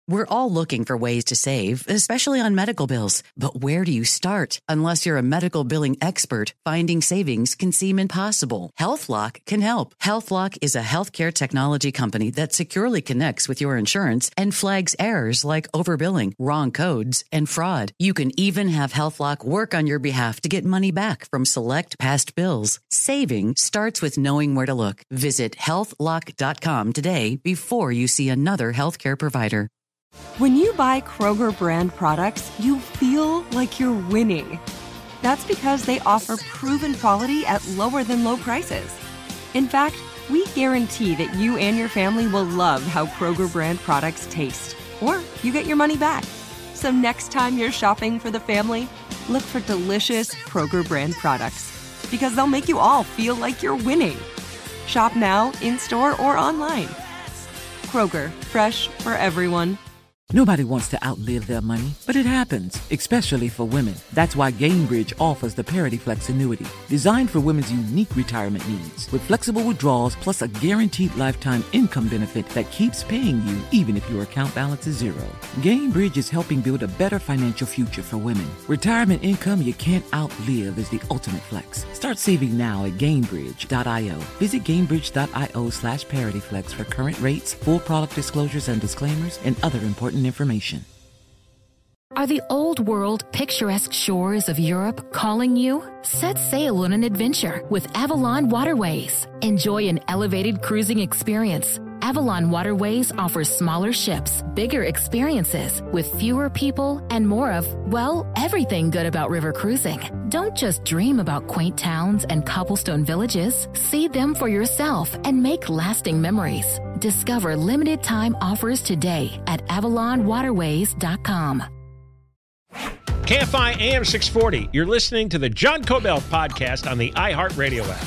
We're all looking for ways to save, especially on medical bills. But where do you start? Unless you're a medical billing expert, finding savings can seem impossible. HealthLock can help. HealthLock is a healthcare technology company that securely connects with your insurance and flags errors like overbilling, wrong codes, and fraud. You can even have HealthLock work on your behalf to get money back from select past bills. Saving starts with knowing where to look. Visit healthlock.com today before you see another healthcare provider. When you buy Kroger brand products, you feel like you're winning. That's because they offer proven quality at lower than low prices. In fact, we guarantee that you and your family will love how Kroger brand products taste, or you get your money back. So next time you're shopping for the family, look for delicious Kroger brand products, because they'll make you all feel like you're winning. Shop now, in-store, or online. Kroger, fresh for everyone. Nobody wants to outlive their money, but it happens, especially for women. That's why Gainbridge offers the Parity Flex annuity, designed for women's unique retirement needs, with flexible withdrawals plus a guaranteed lifetime income benefit that keeps paying you even if your account balance is zero. Gainbridge is helping build a better financial future for women. Retirement income you can't outlive is the ultimate flex. Start saving now at Gainbridge.io. Visit Gainbridge.io/ParityFlex for current rates, full product disclosures and disclaimers, and other important information. Are the old world picturesque shores of Europe calling you? Set sail on an adventure with Avalon Waterways. Enjoy an elevated cruising experience. Avalon Waterways offers smaller ships, bigger experiences, with fewer people and more of, well, everything good about river cruising. Don't just dream about quaint towns and cobblestone villages. See them for yourself and make lasting memories. Discover limited time offers today at AvalonWaterways.com. KFI AM 640. You're listening to the John Kobylt podcast on the iHeartRadio app.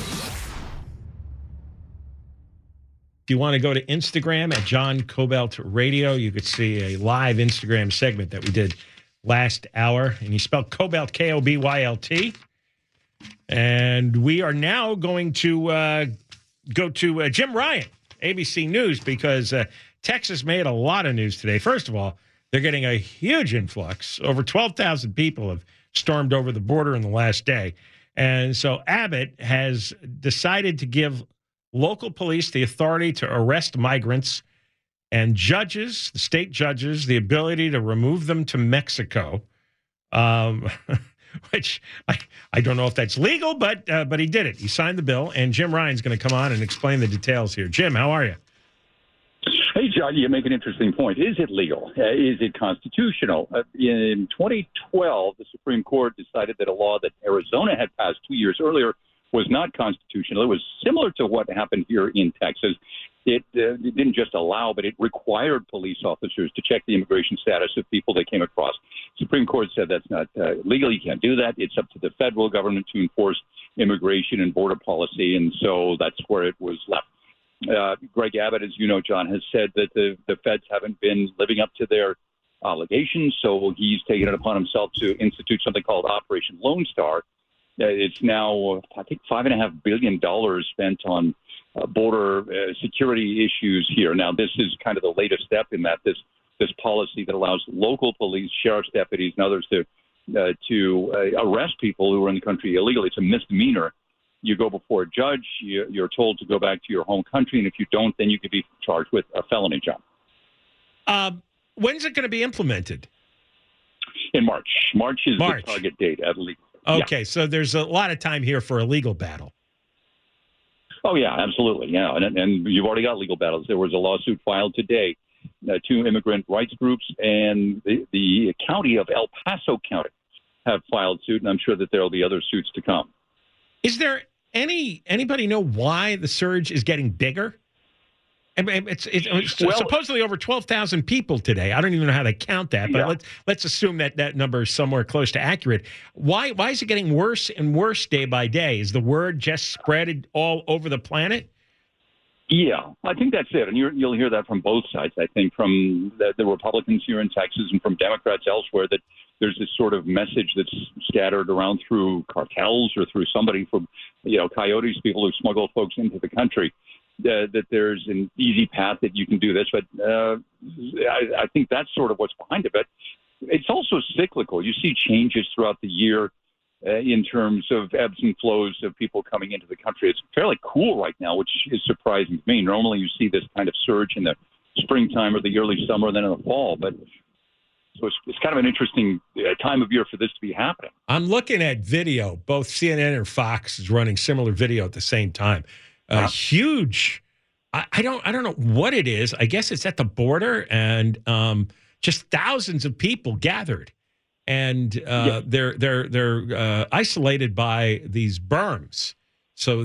If you want to go to Instagram at John Kobylt Radio, you could see a live Instagram segment that we did last hour. And you spell Kobylt, K-O-B-Y-L-T. And we are now going to go to Jim Ryan, ABC News, because Texas made a lot of news today. First of all, they're getting a huge influx. Over 12,000 people have stormed over the border in the last day. And so Abbott has decided to give local police the authority to arrest migrants and judges, the state judges, the ability to remove them to Mexico, which I don't know if that's legal, but he did it. He signed the bill, and Jim Ryan's going to come on and explain the details here. Jim, how are you? Hey, John, you make an interesting point. Is it legal? Is it constitutional? In 2012, the Supreme Court decided that a law that Arizona had passed 2 years earlier was not constitutional. It was similar to what happened here in Texas. It didn't just allow, but it required police officers to check the immigration status of people they came across. Supreme Court said that's not legal. You can't do that. It's up to the federal government to enforce immigration and border policy, and so that's where it was left. Greg Abbott, as you know, John, has said that the feds haven't been living up to their obligations, so he's taken it upon himself to institute something called Operation Lone Star. It's now, I think, $5.5 billion spent on border security issues here. Now, this is kind of the latest step in that this policy that allows local police, sheriff's deputies, and others to arrest people who are in the country illegally. It's a misdemeanor. You go before a judge, you're told to go back to your home country, and if you don't, then you could be charged with a felony, John. When's it going to be implemented? In March. March is the target date, at least. Okay, yeah. So there's a lot of time here for a legal battle. Oh, yeah, absolutely. Yeah, and you've already got legal battles. There was a lawsuit filed today. Two immigrant rights groups and the county of El Paso County have filed suit, and I'm sure that there will be other suits to come. Is there anybody know why the surge is getting bigger? I mean, it's supposedly over 12,000 people today. I don't even know how to count that, but let's assume that number is somewhere close to accurate. Why is it getting worse and worse day by day? Is the word just spread all over the planet? Yeah, I think that's it. And you'll hear that from both sides, I think, from the Republicans here in Texas and from Democrats elsewhere, that there's this sort of message that's scattered around through cartels or through somebody from, coyotes, people who smuggle folks into the country, that there's an easy path that you can do this. But I think that's sort of what's behind it. But it's also cyclical. You see changes throughout the year in terms of ebbs and flows of people coming into the country. It's fairly cool right now, which is surprising to me. Normally you see this kind of surge in the springtime or the early summer, then in the fall. But so it's kind of an interesting time of year for this to be happening. I'm looking at video. Both CNN and Fox is running similar video at the same time. Huge. I don't know what it is. I guess it's at the border, and just thousands of people gathered, and they're isolated by these berms. So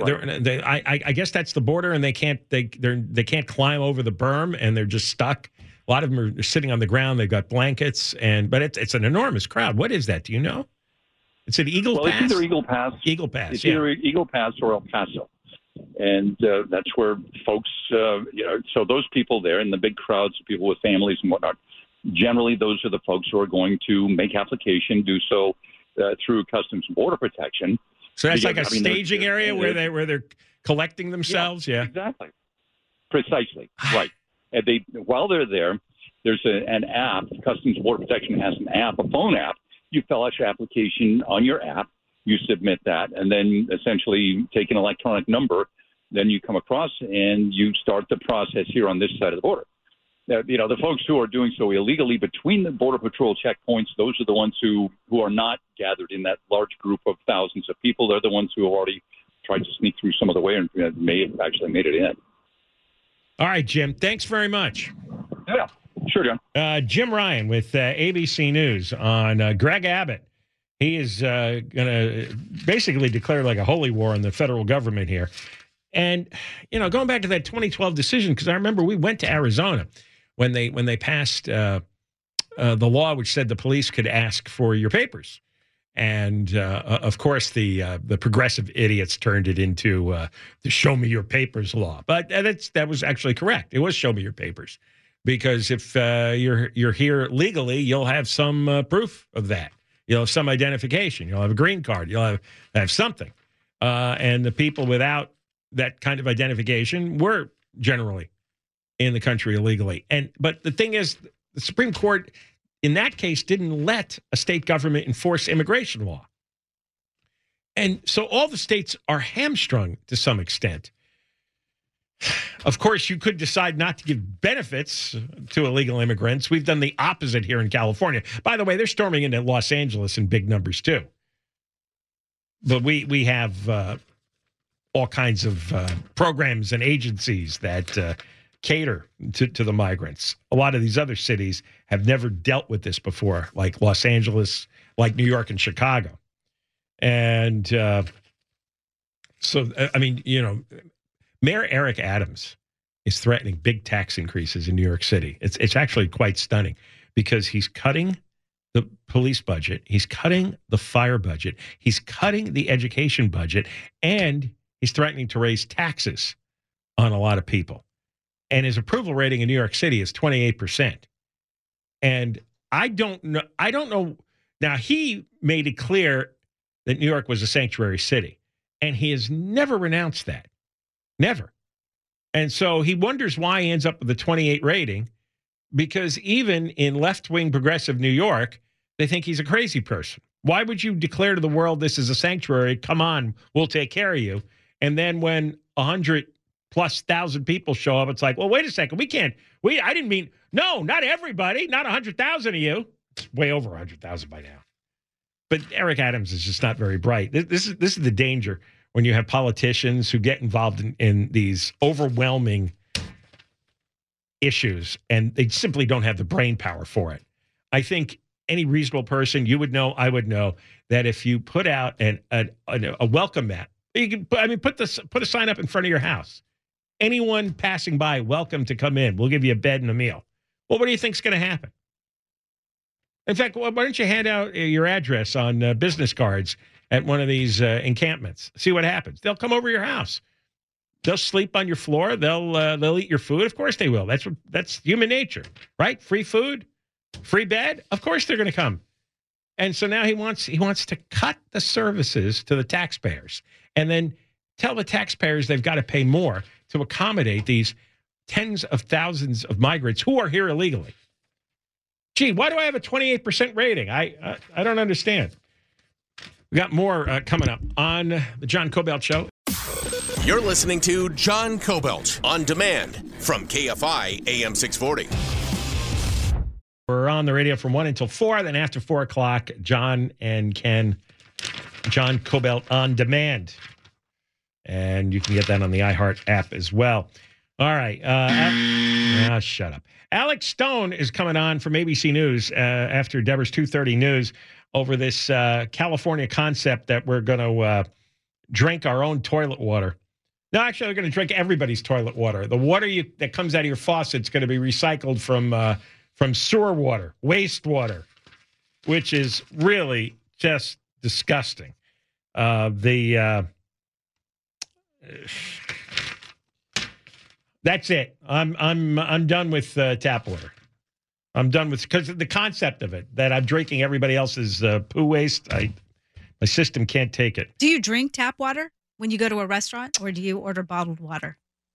I guess that's the border, and they can't climb over the berm, and they're just stuck. A lot of them are sitting on the ground. They've got blankets, but it's an enormous crowd. What is that? Do you know? It's at Eagle Pass. It's either Eagle Pass. It's either Eagle Pass or El Paso, and that's where folks. So those people there, and the big crowds of people with families and whatnot. Generally, those are the folks who are going to make application, do so through Customs and Border Protection. So that's like a staging area where they're collecting themselves. Yeah. Exactly. Precisely. Right. And while they're there, there's an app. Customs and Border Protection has an app, a phone app. You fill out your application on your app. You submit that, and then essentially take an electronic number. Then you come across and you start the process here on this side of the border. The folks who are doing so illegally between the Border Patrol checkpoints, those are the ones who are not gathered in that large group of thousands of people. They're the ones who have already tried to sneak through some of the way and may have actually made it in. All right, Jim. Thanks very much. Yeah, sure, John. Jim Ryan with ABC News on Greg Abbott. He is going to basically declare like a holy war on the federal government here. And, going back to that 2012 decision, because I remember we went to Arizona when they passed the law which said the police could ask for your papers. And, of course, the progressive idiots turned it into the show me your papers law. But that was actually correct. It was show me your papers, because if you're here legally, you'll have some proof of that. You'll have some identification. You'll have a green card. You'll have something. And the people without that kind of identification were generally in the country illegally. But the thing is, the Supreme Court in that case didn't let a state government enforce immigration law. And so all the states are hamstrung to some extent. Of course, you could decide not to give benefits to illegal immigrants. We've done the opposite here in California. By the way, they're storming into Los Angeles in big numbers too. But we have all kinds of programs and agencies that cater to the migrants. A lot of these other cities have never dealt with this before, like Los Angeles, like New York and Chicago. And Mayor Eric Adams is threatening big tax increases in New York City. It's actually quite stunning, because he's cutting the police budget, he's cutting the fire budget, he's cutting the education budget, and he's threatening to raise taxes on a lot of people. And his approval rating in New York City is 28%. And I don't know. Now, he made it clear that New York was a sanctuary city, and he has never renounced that. Never. And so he wonders why he ends up with a 28 rating, because even in left-wing progressive New York, they think he's a crazy person. Why would you declare to the world this is a sanctuary? Come on, we'll take care of you. And then when 100,000+ people show up, it's like, well, wait a second. I didn't mean, no, not everybody, not 100,000 of you. It's way over 100,000 by now. But Eric Adams is just not very bright. This is the danger when you have politicians who get involved in these overwhelming issues, and they simply don't have the brain power for it. I think any reasonable person, you would know, I would know, that if you put out a welcome mat, you can put a sign up in front of your house. Anyone passing by, welcome to come in. We'll give you a bed and a meal. Well, what do you think's going to happen? In fact, why don't you hand out your address on business cards at one of these encampments? See what happens. They'll come over your house. They'll sleep on your floor. They'll eat your food. Of course they will. That's human nature, right? Free food, free bed. Of course they're going to come. And so now he wants to cut the services to the taxpayers, and then tell the taxpayers they've got to pay more to accommodate these tens of thousands of migrants who are here illegally. Gee, why do I have a 28% rating? I don't understand. We got more coming up on the John Cobelt Show. You're listening to John Cobelt on demand from KFI AM 640. We're on the radio from 1 until 4. Then after 4 o'clock, John and Ken, John Cobelt on demand. And you can get that on the iHeart app as well. All right. Shut up. Alex Stone is coming on from ABC News after Deborah's 2:30 News over this California concept that we're going to drink our own toilet water. No, actually, we're going to drink everybody's toilet water. The water that comes out of your faucet is going to be recycled from sewer water, wastewater, which is really just disgusting. That's it. I'm done with tap water. I'm done with, because the concept of it, that I'm drinking everybody else's poo waste. My system can't take it. Do you drink tap water when you go to a restaurant, or do you order bottled water?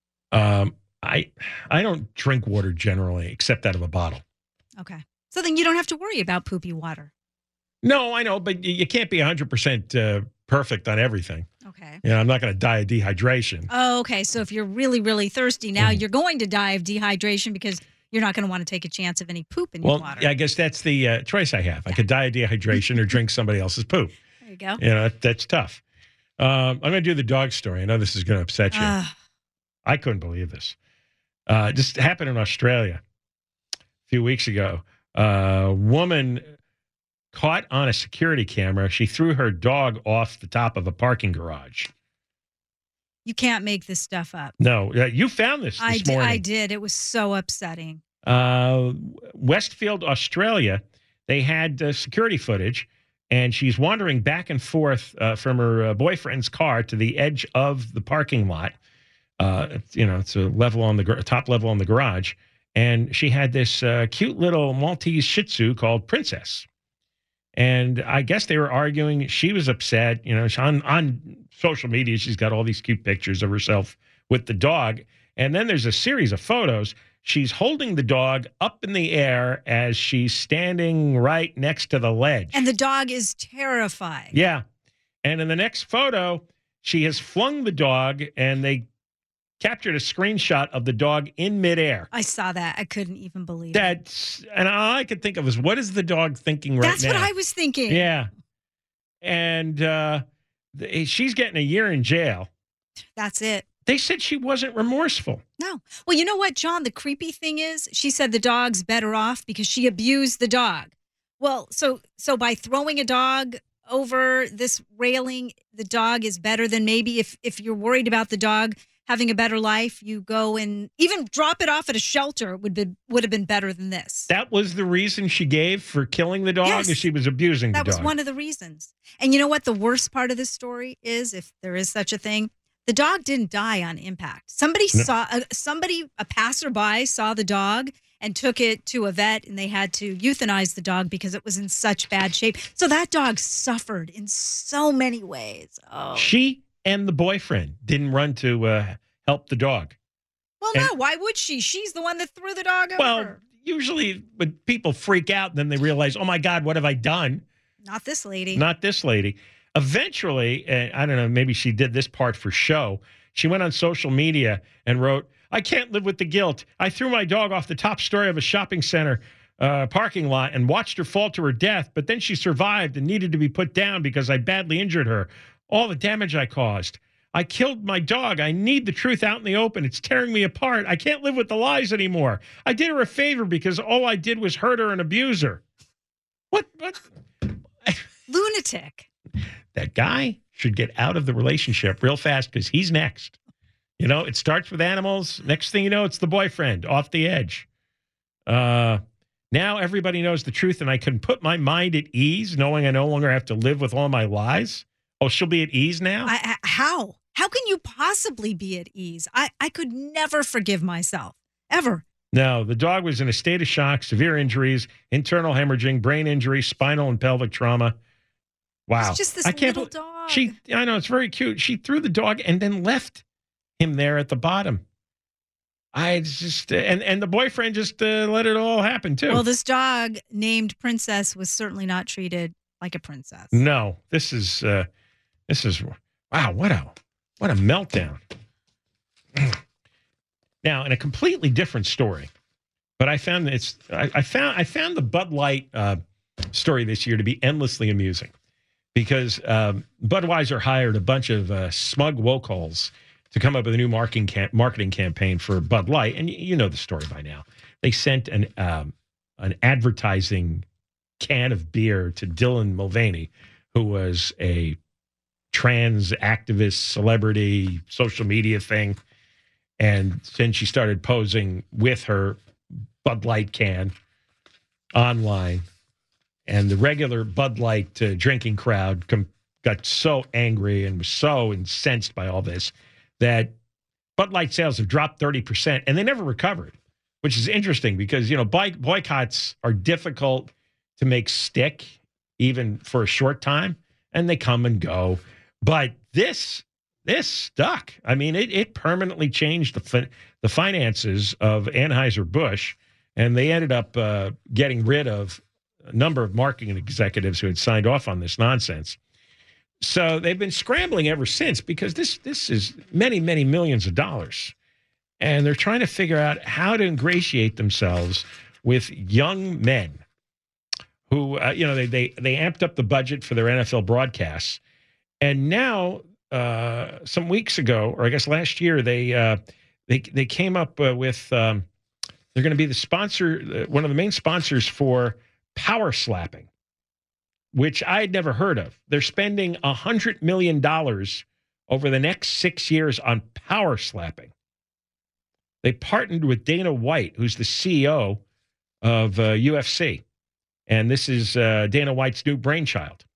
I don't drink water generally, except out of a bottle. Okay. So then you don't have to worry about poopy water. No, I know, but you can't be 100% perfect on everything. Okay. You know, I'm not going to die of dehydration. Oh, okay. So if you're really, really thirsty now, you're going to die of dehydration because you're not going to want to take a chance of any poop in your water. Well, I guess that's the choice I have. I could die of dehydration or drink somebody else's poop. There you go. You know, that's tough. I'm going to do the dog story. I know this is going to upset you. I couldn't believe this. Just happened in Australia a few weeks ago. A woman caught on a security camera. She threw her dog off the top of a parking garage. You can't make this stuff up. No, you found this morning. I did. It was so upsetting. Westfield, Australia, they had security footage, and she's wandering back and forth from her boyfriend's car to the edge of the parking lot. It's a level on the top level on the garage, and she had this cute little Maltese Shih Tzu called Princess. And I guess they were arguing. She was upset. You know, on social media, she's got all these cute pictures of herself with the dog. And then there's a series of photos. She's holding the dog up in the air as she's standing right next to the ledge. And the dog is terrified. Yeah. And in the next photo, she has flung the dog, and they captured a screenshot of the dog in midair. I saw that. I couldn't even believe it. And all I could think of was, what is the dog thinking right now? That's what I was thinking. Yeah. And she's getting a year in jail. That's it. They said she wasn't remorseful. No. Well, you know what, John? The creepy thing is, she said the dog's better off because she abused the dog. Well, so by throwing a dog over this railing, the dog is better than maybe if you're worried about the dog having a better life, you go and even drop it off at a shelter would have been better than this. That was the reason she gave for killing the dog? Yes. Or she was abusing the dog? That was one of the reasons. And you know what the worst part of this story is, if there is such a thing? The dog didn't die on impact. A passerby saw the dog and took it to a vet, and they had to euthanize the dog because it was in such bad shape. So that dog suffered in so many ways. Oh. She and the boyfriend didn't run to help the dog. Well, no, why would she? She's the one that threw the dog over. Well, usually when people freak out, then they realize, oh my God, what have I done? Not this lady. Not this lady. Eventually, I don't know, maybe she did this part for show. She went on social media and wrote, I can't live with the guilt. I threw my dog off the top story of a shopping center parking lot and watched her fall to her death, but then she survived and needed to be put down because I badly injured her. All the damage I caused. I killed my dog. I need the truth out in the open. It's tearing me apart. I can't live with the lies anymore. I did her a favor because all I did was hurt her and abuse her. What? Lunatic. That guy should get out of the relationship real fast because he's next. You know, it starts with animals. Next thing you know, it's the boyfriend off the edge. Now everybody knows the truth, and I can put my mind at ease knowing I no longer have to live with all my lies. Oh, she'll be at ease now? How? How can you possibly be at ease? I could never forgive myself, ever. No, the dog was in a state of shock, severe injuries, internal hemorrhaging, brain injury, spinal and pelvic trauma. Wow. It's just this little dog. I know, it's very cute. She threw the dog and then left him there at the bottom. I just and the boyfriend just let it all happen too. Well, this dog named Princess was certainly not treated like a princess. No, this is wow, what a meltdown. Now, in a completely different story, but I found I found the Bud Light story this year to be endlessly amusing because Budweiser hired a bunch of smug woke-holes to come up with a new marketing campaign for Bud Light, and you know the story by now. They sent an advertising can of beer to Dylan Mulvaney, who was a trans activist, celebrity, social media thing. And then she started posing with her Bud Light can online. And the regular Bud Light drinking crowd got so angry and was so incensed by all this that Bud Light sales have dropped 30%, and they never recovered, which is interesting because, you know, boycotts are difficult to make stick even for a short time, and they come and go. But this stuck. I mean, it permanently changed the finances of Anheuser-Busch, and they ended up getting rid of a number of marketing executives who had signed off on this nonsense. So they've been scrambling ever since because this is many, many millions of dollars. And they're trying to figure out how to ingratiate themselves with young men who, you know, they amped up the budget for their NFL broadcasts. And now, some weeks ago, or I guess last year, they came up with they're going to be the sponsor, one of the main sponsors for power slapping, which I had never heard of. They're spending $100 million over the next 6 years on power slapping. They partnered with Dana White, who's the CEO of UFC. And this is Dana White's new brainchild.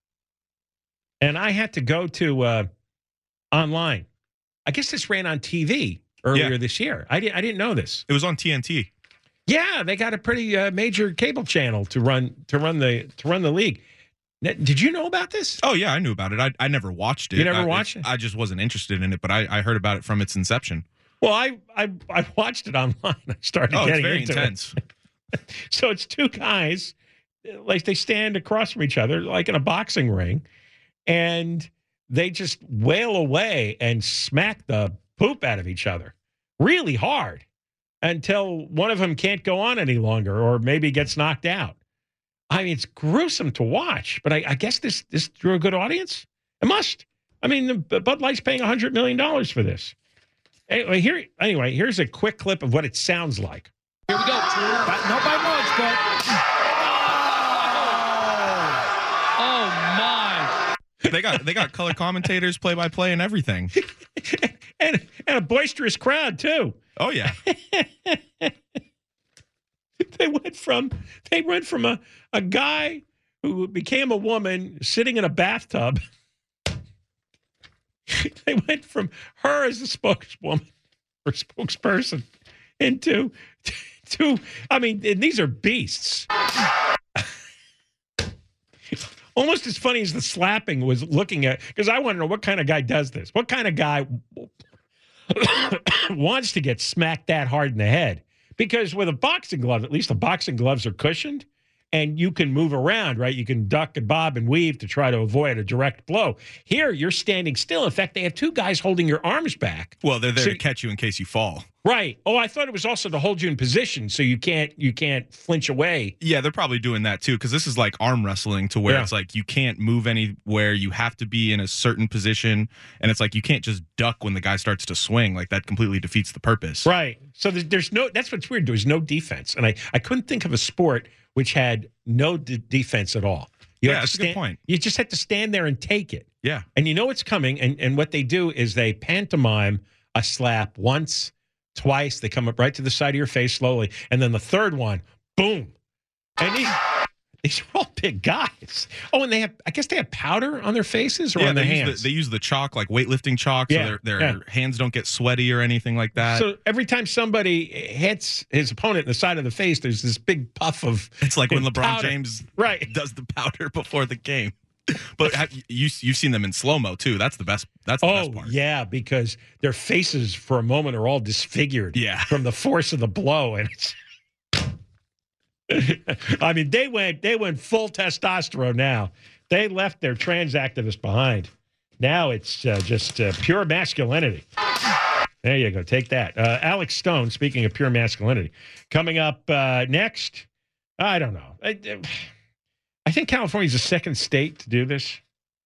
And I had to go to online. I guess this ran on TV earlier this year. I didn't know this. It was on TNT. Yeah, they got a pretty major cable channel to run the league. Did you know about this? Oh, yeah, I knew about it. I never watched it. You never watched it? I just wasn't interested in it, but I heard about it from its inception. Well, I watched it online. I started getting very into intense. It. So it's two guys, like they stand across from each other, like in a boxing ring, and they just wail away and smack the poop out of each other really hard until one of them can't go on any longer or maybe gets knocked out. I mean, it's gruesome to watch, but I guess this drew a good audience. It must. I mean, Bud Light's paying $100 million for this. Anyway, here's a quick clip of what it sounds like. Here we go. Not by much, but... Oh my. They got color commentators, play-by-play, and everything. and a boisterous crowd, too. Oh, yeah. They went from a guy who became a woman sitting in a bathtub. They went from her as a spokeswoman or spokesperson into I mean, and these are beasts. Almost as funny as the slapping was looking at, because I want to know what kind of guy does this. What kind of guy wants to get smacked that hard in the head? Because with a boxing glove, at least the boxing gloves are cushioned and you can move around, right? You can duck and bob and weave to try to avoid a direct blow. Here, you're standing still. In fact, they have two guys holding your arms back. Well, they're there to catch you in case you fall. Right. Oh, I thought it was also to hold you in position so you can't flinch away. Yeah, they're probably doing that too, because this is like arm wrestling to where it's like you can't move anywhere. You have to be in a certain position, and it's like you can't just duck when the guy starts to swing. Like that completely defeats the purpose. Right. So there's no. That's what's weird. There's no defense, and I couldn't think of a sport which had no defense at all. That's a good point. You just had to stand there and take it. Yeah. And you know it's coming, and what they do is they pantomime a slap once, twice. They come up right to the side of your face slowly, and then the third one, boom. And these are all big guys. Oh, and I guess they have powder on their faces or on their hands. They use the chalk, like weightlifting chalk, so their hands don't get sweaty or anything like that. So every time somebody hits his opponent in the side of the face, there's this big puff of It's like when LeBron powder. James right. does the powder before the game. But you've seen them in slow-mo, too. That's the best. That's the best part. Yeah, because their faces for a moment are all disfigured from the force of the blow. And it's I mean, they went full testosterone now. They left their trans activists behind. Now it's just pure masculinity. There you go. Take that. Alex Stone, speaking of pure masculinity. Coming up next, I don't know. I think California is the second state to do this.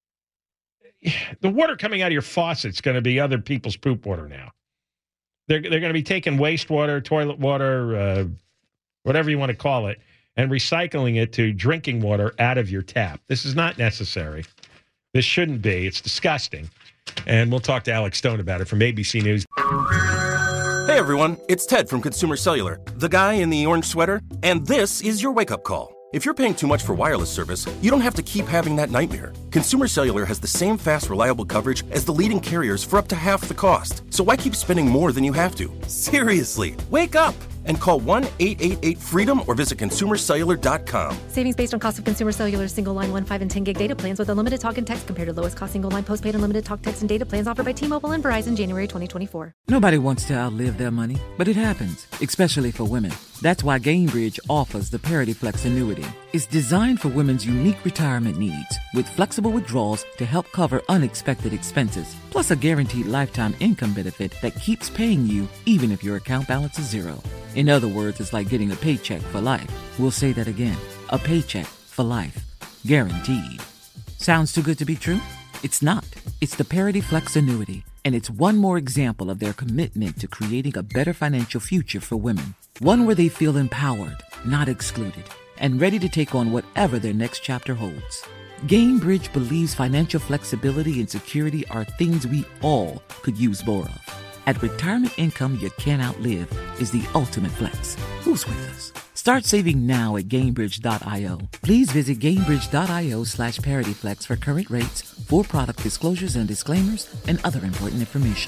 The water coming out of your faucet's going to be other people's poop water now. They're going to be taking wastewater, toilet water, whatever you want to call it, and recycling it to drinking water out of your tap. This is not necessary. This shouldn't be. It's disgusting. And we'll talk to Alex Stone about it from ABC News. Hey, everyone. It's Ted from Consumer Cellular, the guy in the orange sweater. And this is your wake-up call. If you're paying too much for wireless service, you don't have to keep having that nightmare. Consumer Cellular has the same fast, reliable coverage as the leading carriers for up to half the cost. So why keep spending more than you have to? Seriously, wake up and call 1-888-FREEDOM or visit consumercellular.com. Savings based on cost of Consumer Cellular single line 1, 5, and 10 gig data plans with unlimited talk and text compared to lowest cost single line postpaid unlimited talk, text, and data plans offered by T-Mobile and Verizon January 2024. Nobody wants to outlive their money, but it happens, especially for women. That's why Gainbridge offers the Parity Flex annuity. It's designed for women's unique retirement needs with flexible withdrawals to help cover unexpected expenses, plus a guaranteed lifetime income benefit that keeps paying you even if your account balance is zero. In other words, it's like getting a paycheck for life. We'll say that again. A paycheck for life. Guaranteed. Sounds too good to be true? It's not. It's the Parity Flex annuity, and it's one more example of their commitment to creating a better financial future for women. One where they feel empowered, not excluded, and ready to take on whatever their next chapter holds. Gainbridge believes financial flexibility and security are things we all could use more of. At retirement income you can't outlive is the ultimate flex. Who's with us? Start saving now at Gainbridge.io. Please visit Gainbridge.io/ParityFlex for current rates, for product disclosures and disclaimers, and other important information.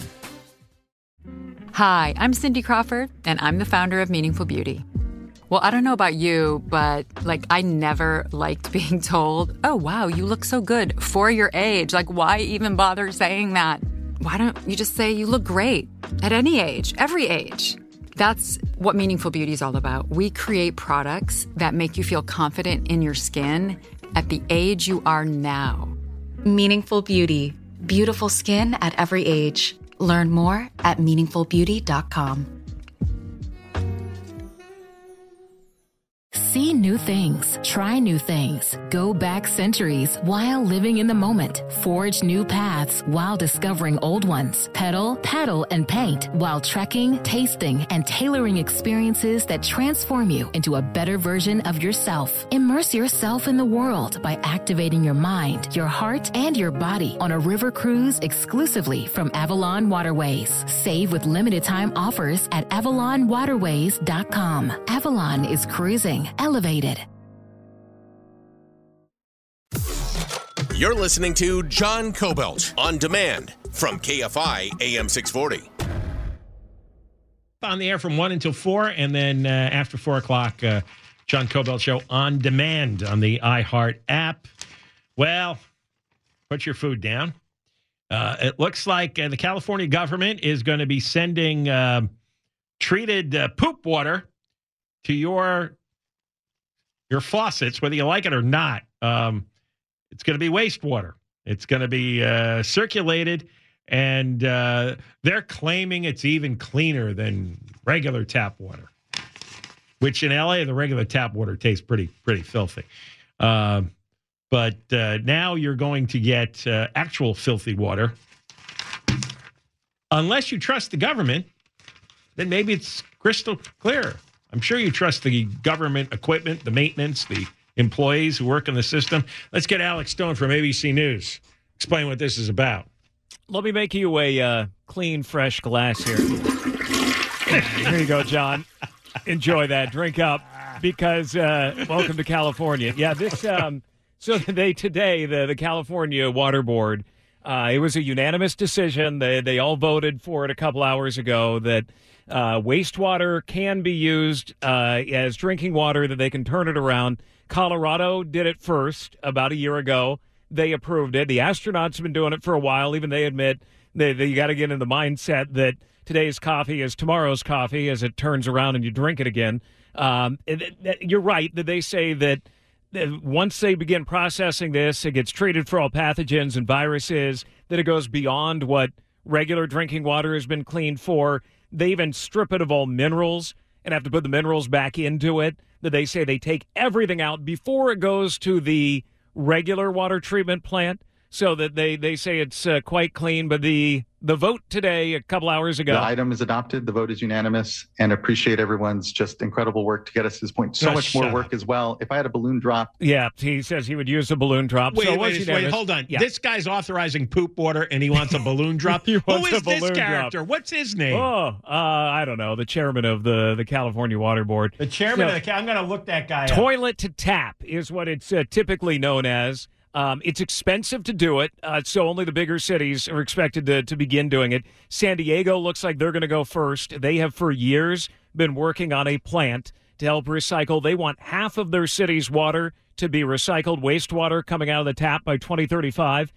Hi, I'm Cindy Crawford, and I'm the founder of Meaningful Beauty. Well, I don't know about you, but I never liked being told, oh, wow, you look so good for your age. Why even bother saying that? Why don't you just say you look great at any age, every age? That's what Meaningful Beauty is all about. We create products that make you feel confident in your skin at the age you are now. Meaningful Beauty. Beautiful skin at every age. Learn more at meaningfulbeauty.com. See new things, try new things, go back centuries while living in the moment, forge new paths while discovering old ones, pedal, paddle, and paint while trekking, tasting, and tailoring experiences that transform you into a better version of yourself. Immerse yourself in the world by activating your mind, your heart, and your body on a river cruise exclusively from Avalon Waterways. Save with limited time offers at AvalonWaterways.com. Avalon is cruising elevated. You're listening to John Cobelt on demand from KFI AM 640. On the air from 1 until 4, and then after 4 o'clock, John Cobelt Show on demand on the iHeart app. Well, put your food down. It looks like the California government is going to be sending treated poop water to your faucets, whether you like it or not. It's going to be wastewater. It's going to be circulated, and they're claiming it's even cleaner than regular tap water, which in LA, the regular tap water tastes pretty filthy. But now you're going to get actual filthy water. Unless you trust the government, then maybe it's crystal clear. I'm sure you trust the government equipment, the maintenance, the employees who work in the system. Let's get Alex Stone from ABC News. Explain what this is about. Let me make you a clean, fresh glass here. Here you go, John. Enjoy that. Drink up, because welcome to California. Yeah, this. So today, the California Water Board, it was a unanimous decision. They all voted for it a couple hours ago that wastewater can be used as drinking water, that they can turn it around. Colorado did it first about a year ago. they approved it. The astronauts have been doing it for a while. Even they admit that you got to get in the mindset that today's coffee is tomorrow's coffee as it turns around and you drink it again. You're right that they say that once they begin processing this, it gets treated for all pathogens and viruses, that it goes beyond what regular drinking water has been cleaned for. They even strip it of all minerals and have to put the minerals back into it, that they say they take everything out before it goes to the regular water treatment plant, so that they say it's quite clean. But the vote today, a couple hours ago. The item is adopted. The vote is unanimous, and appreciate everyone's just incredible work to get us to this point. So much more work as well. If I had a balloon drop. Yeah, he says he would use a balloon drop. Wait, hold on. Yeah. This guy's authorizing poop water, and he wants a balloon drop? Who is this character? Drop. What's his name? I don't know. The chairman of the California Water Board. The chairman of the I'm going to look that guy up. Toilet to tap is what it's typically known as. It's expensive to do it, so only the bigger cities are expected to begin doing it. San Diego looks like they're going to go first. They have for years been working on a plant to help recycle. They want half of their city's water to be recycled wastewater coming out of the tap by 2035.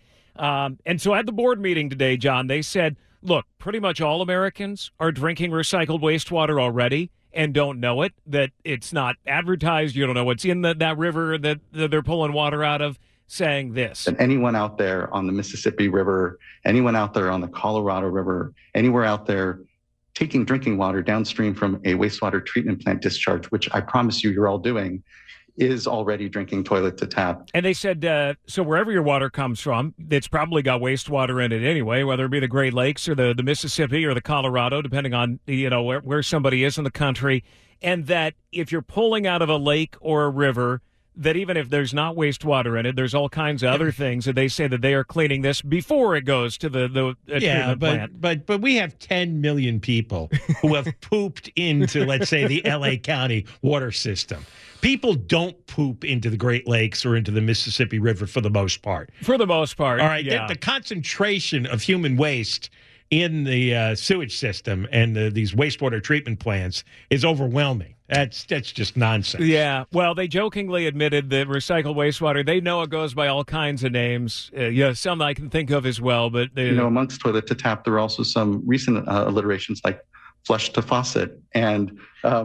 And so at the board meeting today, John, they said, look, pretty much all Americans are drinking recycled wastewater already and don't know it, that it's not advertised. You don't know what's in that river that they're pulling water out of. Saying this. And anyone out there on the Mississippi River, anyone out there on the Colorado River, anywhere out there taking drinking water downstream from a wastewater treatment plant discharge, which I promise you're all doing, is already drinking toilet to tap. And they said, so wherever your water comes from, it's probably got wastewater in it anyway, whether it be the Great Lakes or the Mississippi or the Colorado, depending on where somebody is in the country. And that if you're pulling out of a lake or a river, that even if there's not wastewater in it, there's all kinds of other things that they say that they are cleaning this before it goes to the treatment plant. But we have 10 million people who have pooped into, let's say, the L.A. County water system. People don't poop into the Great Lakes or into the Mississippi River for the most part. For the most part, all right. Yeah. The concentration of human waste in the sewage system and these wastewater treatment plants is overwhelming. That's just nonsense. Yeah. Well, they jokingly admitted that recycled wastewater, they know it goes by all kinds of names. Some I can think of as well. But amongst toilet to tap, there are also some recent alliterations like flush to faucet and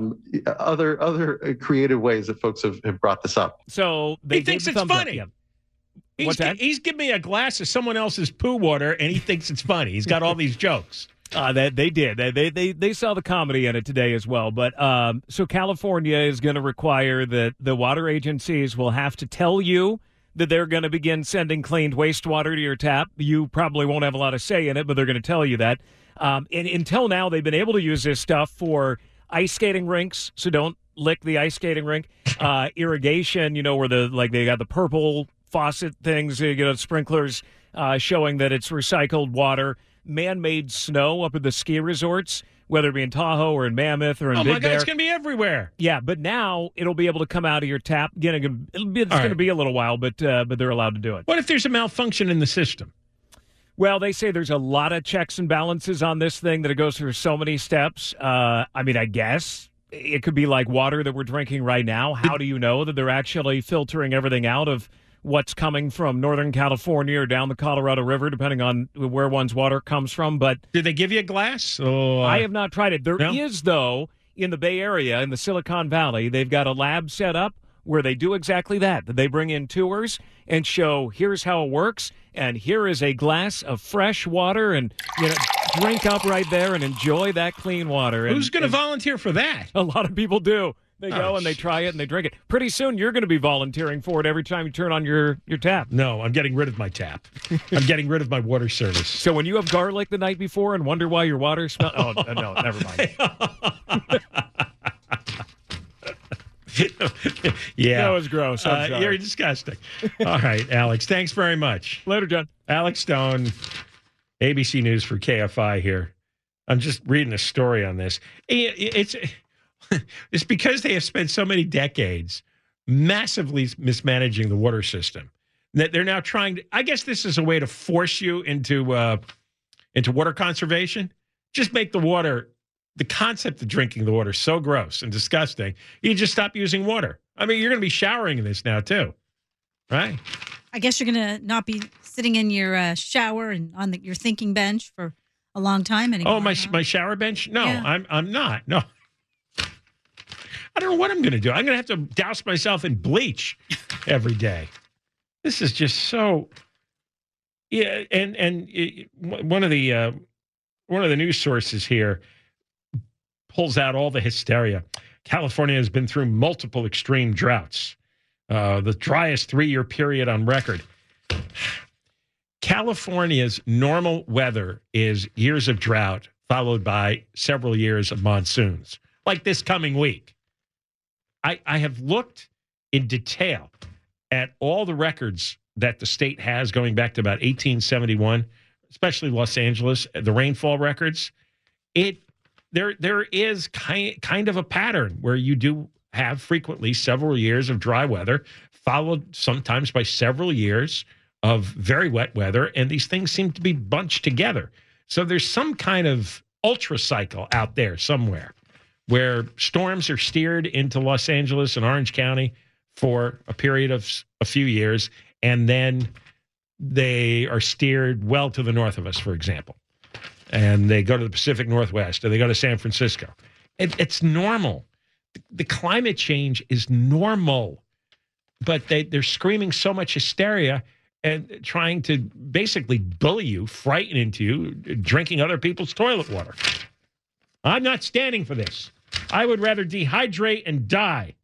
other creative ways that folks have brought this up. So he thinks it's funny. He's giving me a glass of someone else's poo water, and he thinks it's funny. He's got all these jokes. They did. They saw the comedy in it today as well. But so California is going to require that the water agencies will have to tell you that they're going to begin sending cleaned wastewater to your tap. You probably won't have a lot of say in it, but they're going to tell you that. And until now, they've been able to use this stuff for ice skating rinks, so don't lick the ice skating rink. Irrigation, where they got the purple faucet things, sprinklers showing that it's recycled water. Man-made snow up at the ski resorts, whether it be in Tahoe or in Mammoth or in Big Bear. Oh, my God, it's going to be everywhere. Yeah, but now it'll be able to come out of your tap. Again, it's going to be a little while, but they're allowed to do it. What if there's a malfunction in the system? Well, they say there's a lot of checks and balances on this thing, that it goes through so many steps. I guess it could be like water that we're drinking right now. How do you know that they're actually filtering everything out of what's coming from Northern California or down the Colorado River, depending on where one's water comes from? But did they give you a glass? I have not tried it. There is, though, in the Bay Area, in the Silicon Valley, they've got a lab set up where they do exactly that. They bring in tours and show, here's how it works, and here is a glass of fresh water, and drink up right there and enjoy that clean water. Who's going to volunteer for that? A lot of people do. They go and they try it and they drink it. Pretty soon you're going to be volunteering for it every time you turn on your tap. No, I'm getting rid of my tap. I'm getting rid of my water service. So when you have garlic the night before and wonder why your water smells... Oh, no, never mind. Yeah. That was gross. I'm sorry. You're disgusting. All right, Alex. Thanks very much. Later, John. Alex Stone, ABC News for KFI here. I'm just reading a story on this. It's because they have spent so many decades massively mismanaging the water system that they're now trying to, I guess this is a way to force you into water conservation. Just make the concept of drinking the water so gross and disgusting, you just stop using water. I mean, you're going to be showering in this now too, right? I guess you're going to not be sitting in your shower and on your thinking bench for a long time anymore. Oh, my shower bench? No, Yeah. I'm not. No. I don't know what I'm going to do. I'm going to have to douse myself in bleach every day. This is just so. Yeah, and one of the news sources here pulls out all the hysteria. California has been through multiple extreme droughts, the driest 3-year period on record. California's normal weather is years of drought followed by several years of monsoons, like this coming week. I have looked in detail at all the records that the state has going back to about 1871, especially Los Angeles, the rainfall records. There is kind of a pattern where you do have frequently several years of dry weather, followed sometimes by several years of very wet weather, and these things seem to be bunched together. So there's some kind of ultra cycle out there somewhere where storms are steered into Los Angeles and Orange County for a period of a few years, and then they are steered well to the north of us, for example. And they go to the Pacific Northwest, or they go to San Francisco. It's normal. The climate change is normal, but they're screaming so much hysteria and trying to basically bully you, frighten into you, drinking other people's toilet water. I'm not standing for this. I would rather dehydrate and die.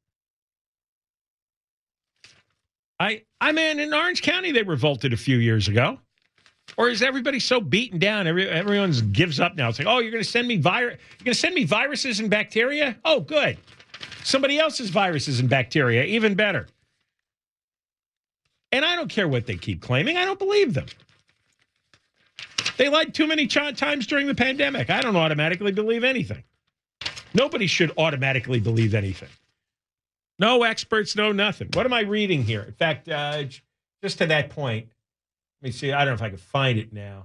I'm in Orange County, they revolted a few years ago. Or is everybody so beaten down? Everyone gives up now. It's like, oh, you're going to send me viruses and bacteria? Oh, good. Somebody else's viruses and bacteria, even better. And I don't care what they keep claiming. I don't believe them. They lied too many times during the pandemic. I don't automatically believe anything. Nobody should automatically believe anything. No experts, no nothing. What am I reading here? In fact, just to that point, let me see. I don't know if I can find it now.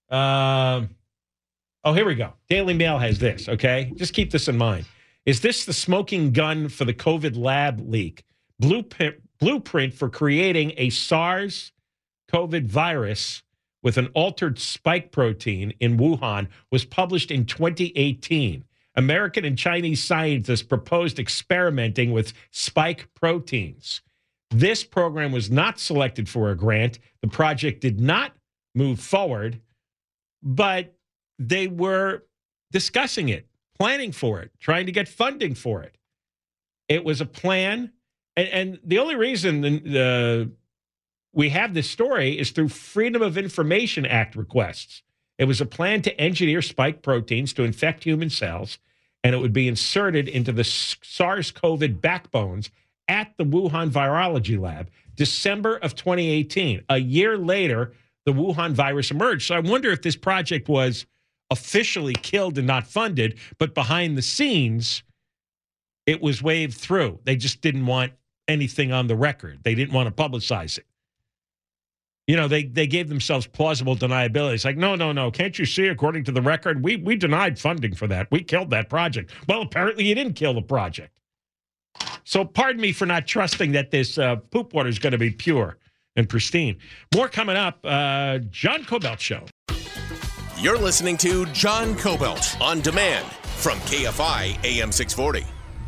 Oh, here we go. Daily Mail has this, okay? Just keep this in mind. Is this the smoking gun for the COVID lab leak? Blueprint for creating a SARS COVID virus with an altered spike protein in Wuhan was published in 2018. American and Chinese scientists proposed experimenting with spike proteins. This program was not selected for a grant. The project did not move forward, but they were discussing it, planning for it, trying to get funding for it. It was a plan. And the only reason we have this story is through Freedom of Information Act requests. It was a plan to engineer spike proteins to infect human cells, and it would be inserted into the SARS-CoV backbones at the Wuhan Virology Lab, December of 2018. A year later, the Wuhan virus emerged. So I wonder if this project was officially killed and not funded, but behind the scenes, it was waved through. They just didn't want anything on the record. They didn't want to publicize it. You know, they gave themselves plausible deniability. It's like, no. Can't you see, according to the record, we denied funding for that. We killed that project. Well, apparently you didn't kill the project. So pardon me for not trusting that this poop water is going to be pure and pristine. More coming up. John Kobylt Show. You're listening to John Kobylt on demand from KFI AM 640.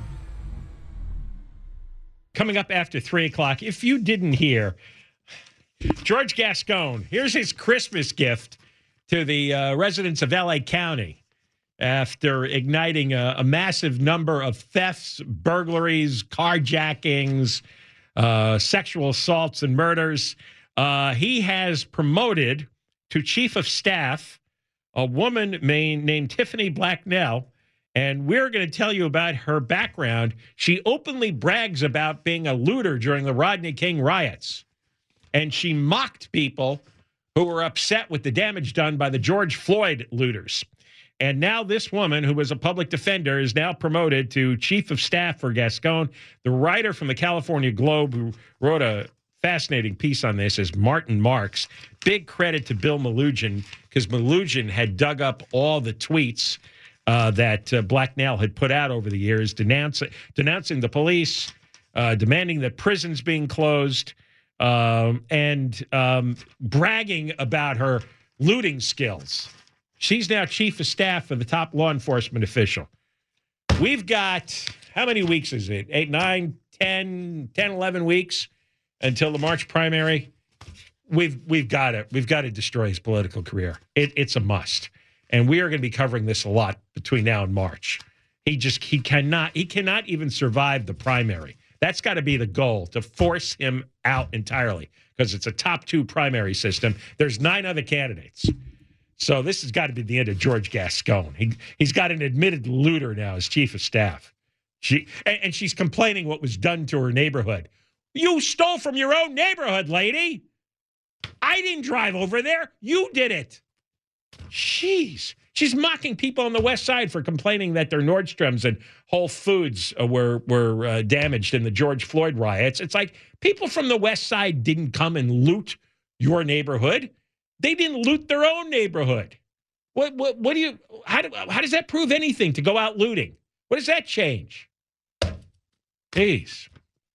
Coming up after 3 o'clock, if you didn't hear, George Gascon, here's his Christmas gift to the residents of L.A. County after igniting a massive number of thefts, burglaries, carjackings, sexual assaults, and murders. He has promoted to chief of staff a woman named Tiffany Blacknell, and we're going to tell you about her background. She openly brags about being a looter during the Rodney King riots, and she mocked people who were upset with the damage done by the George Floyd looters. And now this woman, who was a public defender, is now promoted to chief of staff for Gascon. The writer from the California Globe who wrote a fascinating piece on this is Martin Marks. Big credit to Bill Melugin, because Melugin had dug up all the tweets that Blacknell had put out over the years, denouncing the police, demanding that prisons being closed, and bragging about her looting skills. She's now chief of staff for the top law enforcement official. We've got, how many weeks is it? 8, 9, 10, 11 weeks until the March primary. We've got to destroy his political career. It's a must. And we are going to be covering this a lot between now and March. He cannot even survive the primary. That's got to be the goal, to force him out entirely, because it's a top 2 primary system. There's 9 other candidates. So this has got to be the end of George Gascon. He's got an admitted looter now as chief of staff. She's complaining what was done to her neighborhood. You stole from your own neighborhood, lady. I didn't drive over there. You did it. Jeez. She's mocking people on the West Side for complaining that their Nordstroms and Whole Foods were damaged in the George Floyd riots. It's like people from the West Side didn't come and loot your neighborhood. They didn't loot their own neighborhood. What do you? How does that prove anything to go out looting? What does that change? Jeez.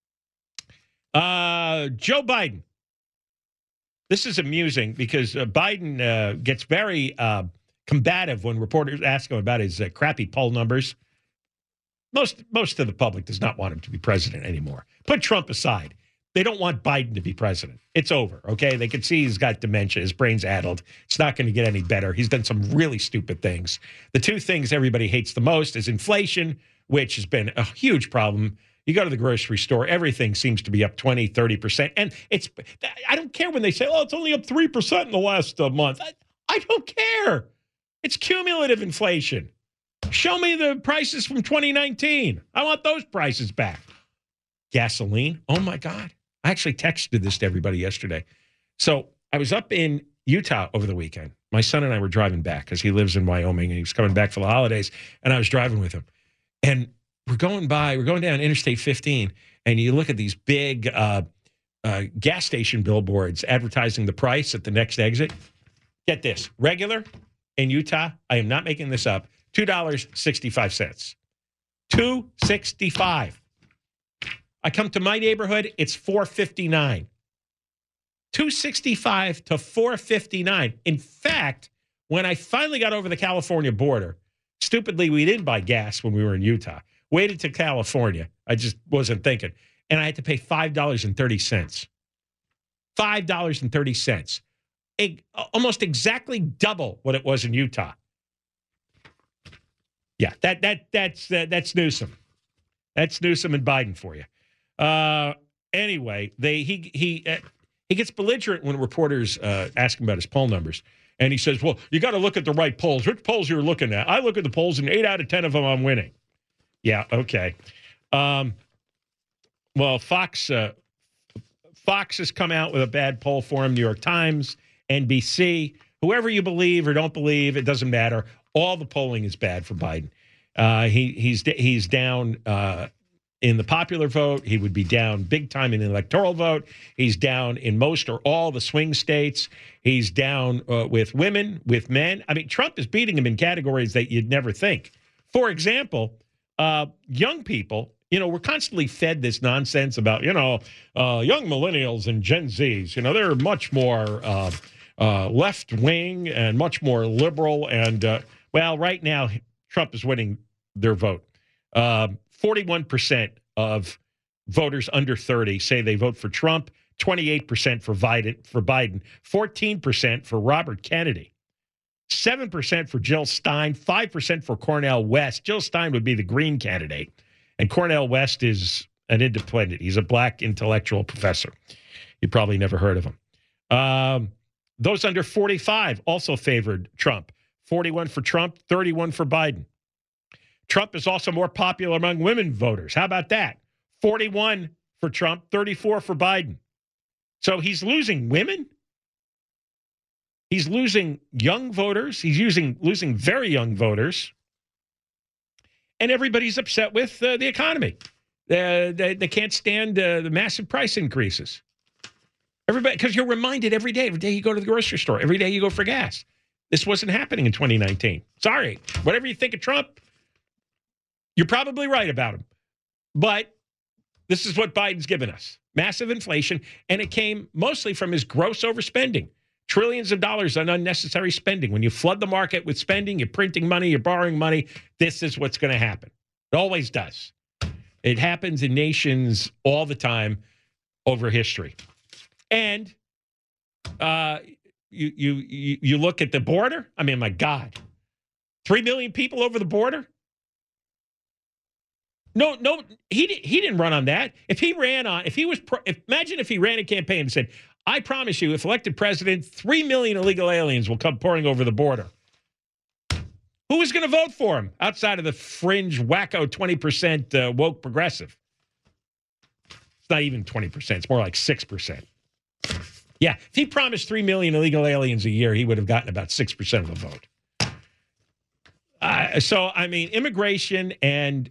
Joe Biden. This is amusing because Biden gets very combative when reporters ask him about his crappy poll numbers. Most of the public does not want him to be president anymore. Put Trump aside. They don't want Biden to be president. It's over, okay? They can see he's got dementia. His brain's addled. It's not going to get any better. He's done some really stupid things. The 2 things everybody hates the most is inflation, which has been a huge problem. You go to the grocery store, everything seems to be up 20, 30%. And I don't care when they say, it's only up 3% in the last month. I don't care. It's cumulative inflation. Show me the prices from 2019. I want those prices back. Gasoline. Oh, my God. I actually texted this to everybody yesterday. So I was up in Utah over the weekend. My son and I were driving back because he lives in Wyoming and he was coming back for the holidays. And I was driving with him. And we're going down Interstate 15. And you look at these big gas station billboards advertising the price at the next exit. Get this. Regular in Utah, I am not making this up, $2.65. $2.65. I come to my neighborhood, it's $4.59. $2.65 to $4.59. In fact, when I finally got over the California border, stupidly, we didn't buy gas when we were in Utah. Waited to California. I just wasn't thinking. And I had to pay $5.30. $5.30. Almost exactly double what it was in Utah. Yeah, that's Newsom. That's Newsom and Biden for you. Anyway, he gets belligerent when reporters ask him about his poll numbers. And he says, well, you got to look at the right polls. Which polls you're looking at? I look at the polls, and 8 out of 10 of them I'm winning. Yeah, okay. Well, Fox has come out with a bad poll for him. New York Times, NBC, whoever you believe or don't believe, it doesn't matter. All the polling is bad for Biden. He's down in the popular vote. He would be down big time in the electoral vote. He's down in most or all the swing states. He's down with women, with men. I mean, Trump is beating him in categories that you'd never think. For example, young people, we're constantly fed this nonsense about, young millennials and Gen Zs. They're much more left wing and much more liberal. And, right now, Trump is winning their vote. 41% of voters under 30 say they vote for Trump, 28% for Biden, 14% for Robert Kennedy, 7% for Jill Stein, 5% for Cornel West. Jill Stein would be the Green candidate, and Cornel West is an independent. He's a black intellectual professor. You probably never heard of him. Those under 45 also favored Trump. 41 for Trump, 31 for Biden. Trump is also more popular among women voters. How about that? 41 for Trump, 34 for Biden. So he's losing women. He's losing young voters. He's losing very young voters. And everybody's upset with the economy. They can't stand the massive price increases. Everybody, because you're reminded every day you go to the grocery store, every day you go for gas. This wasn't happening in 2019. Sorry. Whatever you think of Trump, you're probably right about him. But this is what Biden's given us. Massive inflation, and it came mostly from his gross overspending. Trillions of dollars on unnecessary spending. When you flood the market with spending, you're printing money, you're borrowing money, this is what's going to happen. It always does. It happens in nations all the time over history. And you look at the border. I mean, my God, 3 million people over the border. No, he didn't run on that. Imagine if he ran a campaign and said, I promise you, if elected president, 3 million illegal aliens will come pouring over the border. Who was going to vote for him outside of the fringe, wacko 20% woke progressive? It's not even 20%. It's more like 6%. Yeah, if he promised 3 million illegal aliens a year, he would have gotten about 6% of the vote. So, I mean, immigration and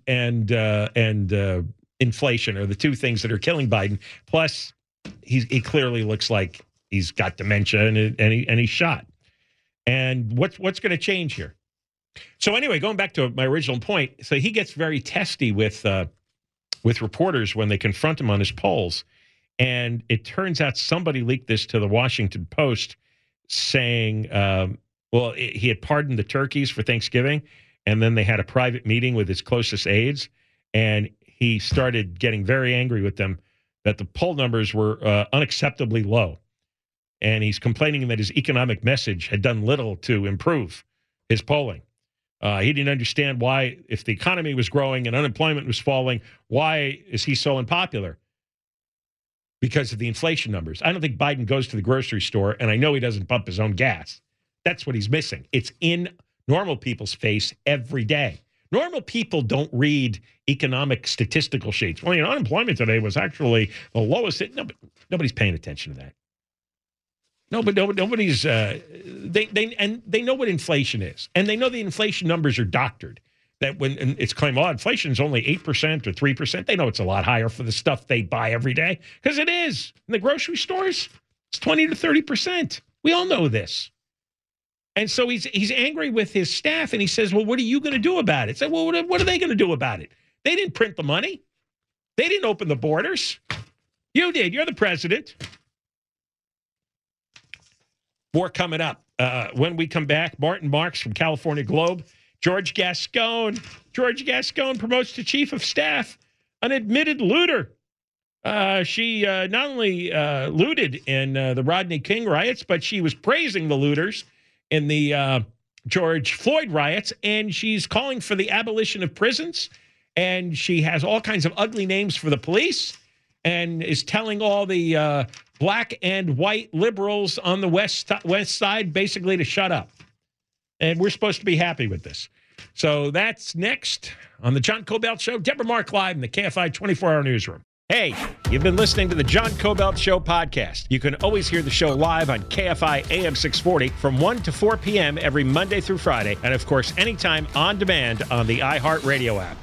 inflation are the two things that are killing Biden. Plus, he clearly looks like he's got dementia and he's shot. And what's going to change here? So anyway, going back to my original point, so he gets very testy with reporters when they confront him on his polls. And it turns out somebody leaked this to the Washington Post saying, he had pardoned the turkeys for Thanksgiving, and then they had a private meeting with his closest aides, and he started getting very angry with them that the poll numbers were unacceptably low. And he's complaining that his economic message had done little to improve his polling. He didn't understand why, if the economy was growing and unemployment was falling, why is he so unpopular? Because of the inflation numbers. I don't think Biden goes to the grocery store, and I know he doesn't pump his own gas. That's what he's missing. It's in normal people's face every day. Normal people don't read economic statistical sheets. Well, unemployment today was actually the lowest. Nobody's paying attention to that. Nobody's. They know what inflation is, and they know the inflation numbers are doctored. That when it's claimed, inflation is only 8% or 3%, they know it's a lot higher for the stuff they buy every day, because it is. In the grocery stores, it's 20 to 30%. We all know this. And so he's angry with his staff, and he says, well, what are you going to do about it? Say, well, what are they going to do about it? They didn't print the money. They didn't open the borders. You did. You're the president. More coming up. When we come back, Martin Marks from California Globe. George Gascon promotes to chief of staff an admitted looter. She not only looted in the Rodney King riots, but she was praising the looters in the George Floyd riots, and she's calling for the abolition of prisons, and she has all kinds of ugly names for the police, and is telling all the black and white liberals on the west side basically to shut up. And we're supposed to be happy with this. So that's next on the John Cobelt Show. Deborah Mark live in the KFI 24-hour newsroom. Hey, you've been listening to the John Cobelt Show podcast. You can always hear the show live on KFI AM 640 from 1 to 4 p.m. every Monday through Friday. And, of course, anytime on demand on the iHeartRadio app.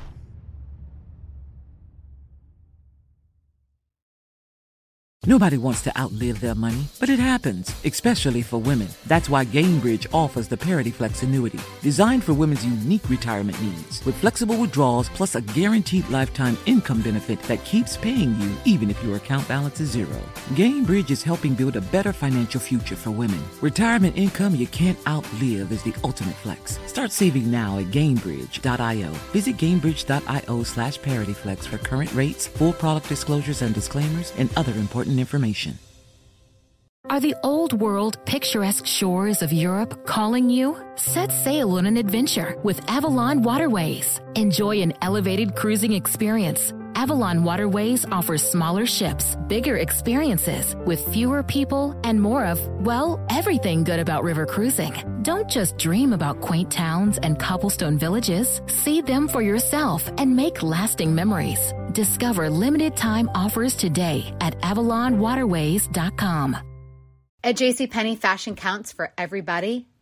Nobody wants to outlive their money, but it happens, especially for women. That's why Gainbridge offers the Parity Flex annuity, designed for women's unique retirement needs, with flexible withdrawals plus a guaranteed lifetime income benefit that keeps paying you even if your account balance is zero. Gainbridge is helping build a better financial future for women. Retirement income you can't outlive is the ultimate flex. Start saving now at Gainbridge.io. Visit Gainbridge.io/ParityFlex for current rates, full product disclosures and disclaimers, and other important information. Are the old world picturesque shores of Europe calling you? Set sail on an adventure with Avalon Waterways. Enjoy an elevated cruising experience. Avalon Waterways offers smaller ships, bigger experiences, with fewer people and more of, well, everything good about river cruising. Don't just dream about quaint towns and cobblestone villages. See them for yourself and make lasting memories. Discover limited time offers today at AvalonWaterways.com. At JCPenney, fashion counts for everybody,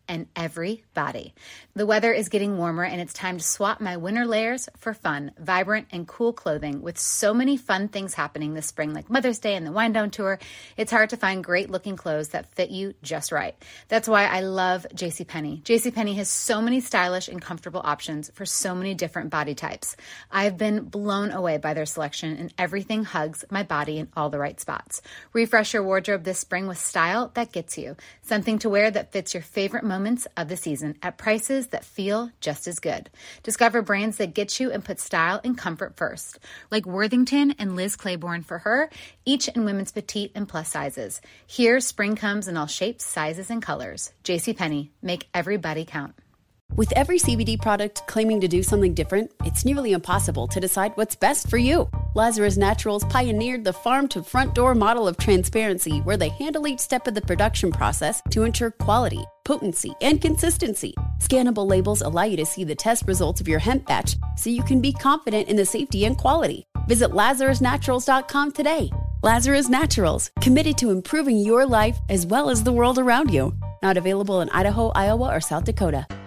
and every body. The weather is getting warmer and it's time to swap my winter layers for fun, vibrant, and cool clothing. With so many fun things happening this spring, like Mother's Day and the Wind Down Tour, it's hard to find great looking clothes that fit you just right. That's why I love JCPenney. JCPenney has so many stylish and comfortable options for so many different body types. I've been blown away by their selection, and everything hugs my body in all the right spots. Refresh your wardrobe this spring with style that gets you. Something to wear that fits your favorite moments of the season at prices that feel just as good. Discover brands that get you and put style and comfort first, like Worthington and Liz Claiborne for her, each in women's petite and plus sizes. Here, spring comes in all shapes, sizes, and colors. JCPenney, make every body count. With every CBD product claiming to do something different, it's nearly impossible to decide what's best for you. Lazarus Naturals pioneered the farm-to-front-door model of transparency, where they handle each step of the production process to ensure quality, potency, and consistency. Scannable labels allow you to see the test results of your hemp batch, so you can be confident in the safety and quality. Visit LazarusNaturals.com today. Lazarus Naturals, committed to improving your life as well as the world around you. Not available in Idaho, Iowa, or South Dakota.